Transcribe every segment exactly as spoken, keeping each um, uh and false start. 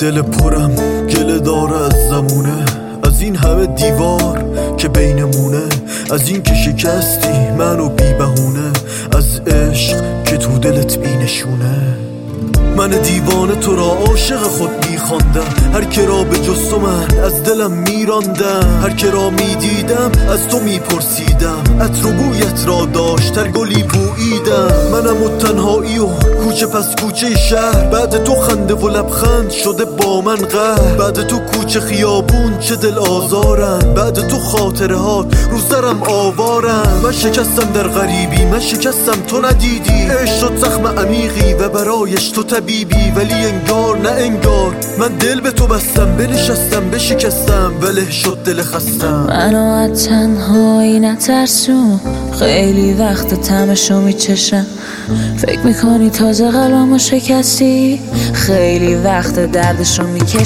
دل پرم گله داره از زمونه، از این همه دیوار که بینمونه، از این که شکستی منو بی بهونه، از عشق که تو دلت بی نشونه. من دیوانه تو را عاشق خود میخواندم، هر که را به جز تو من از دلم میراندم، هر که را میدیدم از تو میپرسیدم، عطر و بویت را داشت تر گلی بوییدم. منم و تنهایی و کوچه پس کوچه شهر، بعد تو خنده و لبخند شده با من قهر، بعد تو کوچه خیابون چه دل آزارم، بعد تو خاطره هات رو سرم آوارم. من شکستم در غریبی، من شکستم تو ندیدی، عشق شد زخم عمیقی و برایش تو طبیبی، ولی انگار نه انگار من دل به تو بستم، بنشستم بشکستم ولی شد دل خستم. منو از تنهایی نترسون، خیلی وقت طعمشو میچشم، فکر میکنی تازه قلبمو شکستی، خیلی وقت دردشو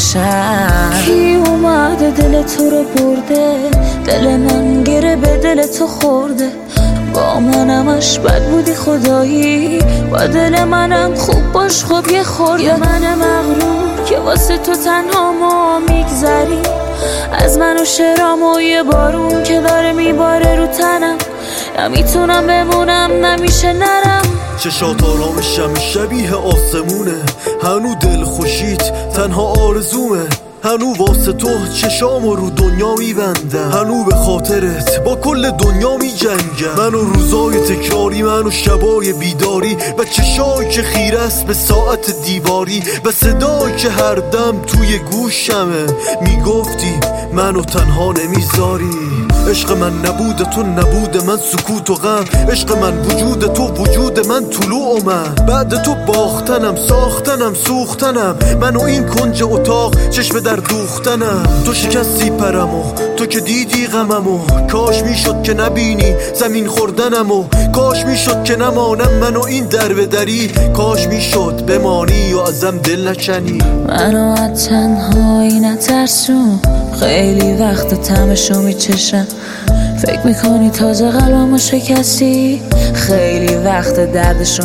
میکشم. کی اومده دل تو رو برده، دل من گره به دل تو خورده، با منمش بد بودی خدایی، با دل منم خوب باش خوب یه خورده. یا من مغرور که واسه تو تنها ما میگذری، از من و شرام و یه بارون که داره میباره رو تنم، نمیتونم بمونم نمیشه نرم. چشات آرامشم شبیه آسمونه، هنو دل خوشیت تنها آرزومه، هنو واسه تو چشامو رو دنیا میبندم، هنو به خاطرت با کل دنیا میجنگم. من و روزای تکراری، من و شبای بیداری، و چشایی که خیره است به ساعت دیواری، و صدایی که هر دم توی گوشمه میگفتی منو تنها نمیذاری. عشق من نبوده تو نبوده من سکوت و غم، عشق من وجود تو وجود من طلوع من، بعد تو باختنم ساختنم سوختنم، من و این کنج اتاق چشم در دوختنم. تو شکستی پرمو، تو که دیدی غممو، کاش میشد که نبینی زمین خوردنمو، کاش میشد که نمانم من و این در به دری، کاش میشد بمانی و ازم دل نکنی. منو از تنهایی نترسون، خیلی وقت طعمشو میچشم، فکر میکنی تازه قلبمو شکستی، خیلی وقت دردشو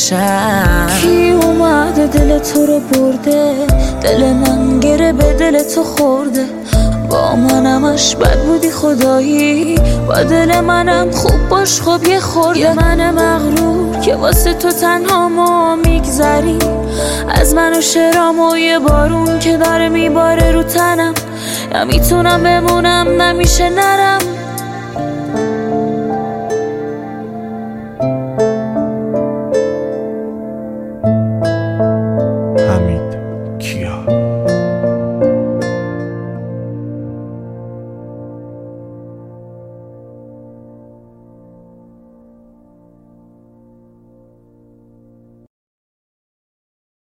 میکشم. کی اومده دل تو رو برده، دل من گره به دل تو خورده، با منمش بد بودی خدایی، با دل منم خوب باش خوب یه خورده. یا من مغرور که واسه تو تنها ما میگذری، از من و شرام و یه بارون که داره میباره رو تنم، نمیتونم بمونم نمیشه نرم.